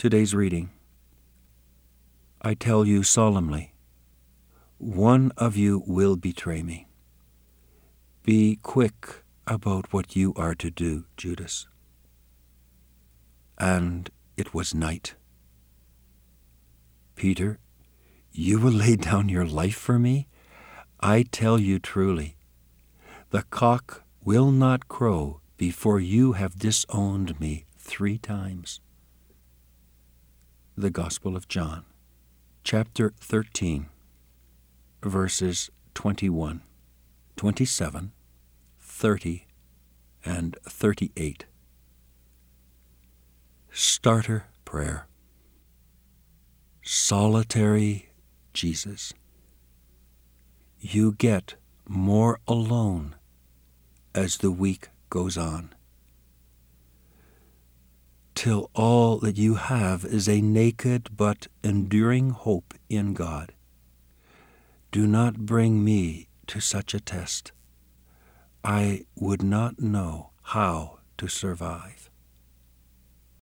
Today's reading. I tell you solemnly, one of you will betray me. Be quick about what you are to do, Judas. And it was night. Peter, you will lay down your life for me? I tell you truly, the cock will not crow before you have disowned me 3 times. The Gospel of John, chapter 13, verses 21, 27, 30, and 38. Starter Prayer. Solitary Jesus, you get more alone as the week goes on, till all that you have is a naked but enduring hope in God. Do not bring me to such a test. I would not know how to survive.